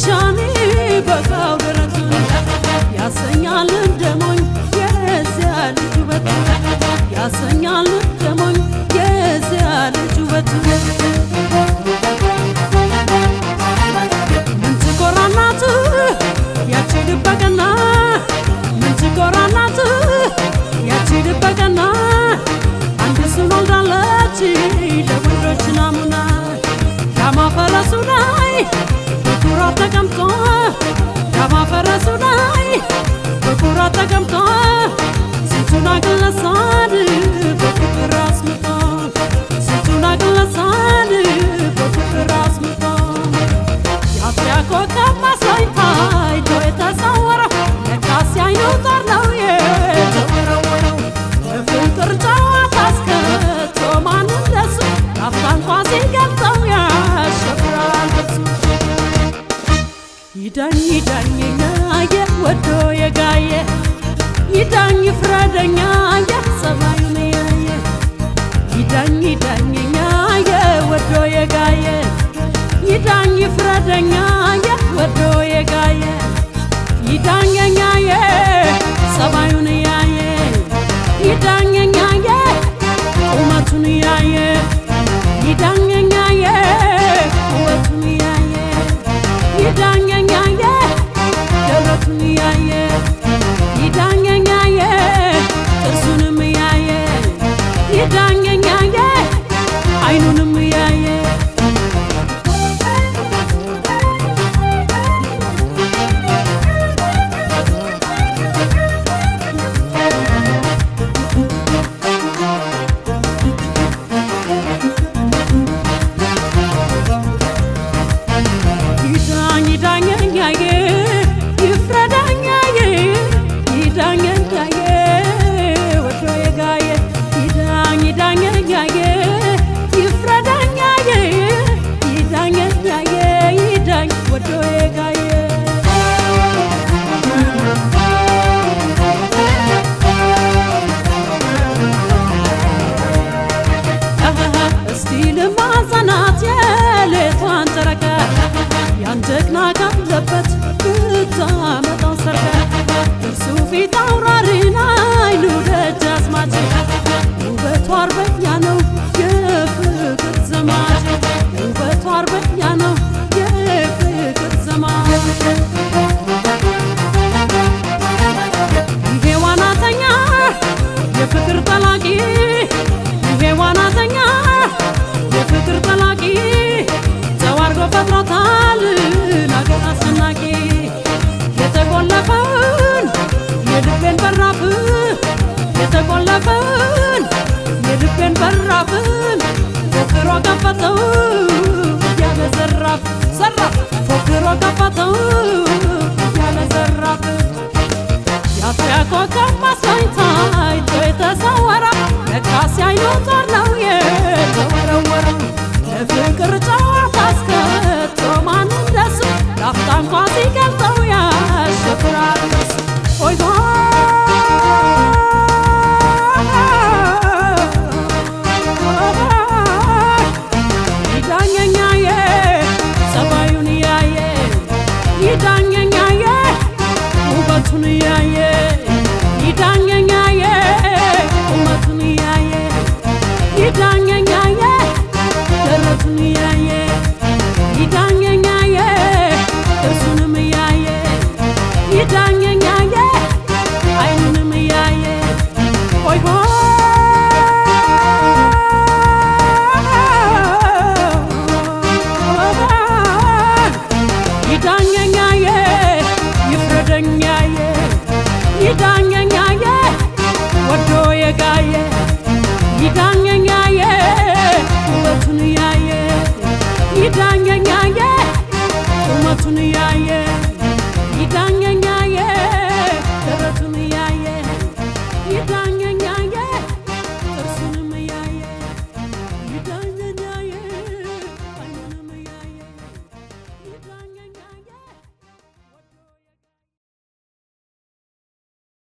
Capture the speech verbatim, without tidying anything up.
ሻኒ በቃው ደረቱ ያሰኛል እንደሞኝ የዚያ ልጅ ውበት ያሰኛል እንደሞኝ የዚያ ልጅ ውበት ምን ትኮራናት ያቺ ልበቀና ምን ትኮራናት ያቺ ልበቀና አንድ ስም ወልዳለች ለወንዶች ናሙና ዳማ ፈረሱ ላይ በኩራት ተቀምጦ ዳማ ፈረሱ ላይ በኩራት ተቀምጦ ስንቱን አገለሳን በፍቅር አስምጦ ስንቱን አገለሳን በፍቅር አስምጦ የአፍያ ኮከብ መስሎኝ ታይቶ የተሰወረው ለካስ ያይኑ ጦር ነው የተወረወረው በፍቅር ጨዋታ አስከቶ ማን እንደሱ ላፍታ እንኳ ሲገልጸው ያሸብራል በሱ ይዳኝ ይዳኘኛ የወዶ የጋየ ይዳኝ ፍረደኛ የጸባዩን ያየ ይዳኝ ይዳኘኛ የወዶ የጋየ ይዳኝ ፍረደኛ የወዶ የጋየ ይዳኘኛ የጸባዩን ያየ ይዳኘኛ የቁመቱን ያየ ይዳኘኛ የቁመቱን ያየ ይዳኘኛ የደረቱን ያየ ይዳኘኛ የጥርሱንም ያየ ይዳኘኛ አይኑንም ያየ ጀግና ካለበት ብታመጣው ሰርጋ እርሱ ፊት አውራሪና አይኑ ደጃዝማች ውበቱ አርበኛ ነው የፍቅር ዘማች ውበቱ አርበኛ ነው የፍቅር ዘማች ይሄ ዋናተኛ የፍቅር ጠላቂ ይሄ ዋናተኛ የፍቅር ጠላቂ ዘዋርጎ ፈጥሮታል ነገር አስናቂ የተቆለፈውን የልቤን በራፍ የተቆለፈውን የልቤን በራፍን ፎክሮ ከፈተው ያለ ዘራፍ ዘራፍ ፎክሮ ከፈተው ያለ ዘራፍ የአፍያ ኮከብ መስሎኝ ታይቶ የተሰወረው ለካስ ያይኑ ጦር ነው የተወረወረው ለፍቅር ጨዋታ አስከቶ ማን እንደሱ ላፍታ እንኳ ሲገልጸው ያሸብራል በሱ ሆይ ይዳኘኛ የጸባዩን ያየ ይዳኘኛ የውበቱን ያየ ይዳኘኛ የቁመቱን ያየ ይዳኘኛ ደረቱን ያየ ይዳኘኛ ጥርሱንም ያየ ይዳኘኛ አይኑንም ያየ ሆይ ሆይ ይዳኘኛ ይፍረደኛ ይዳኘኛ ወዶ የጋየ ይዳኘኛ ውበቱን ያየ ይዳኘኛ ቁመቱን ያየ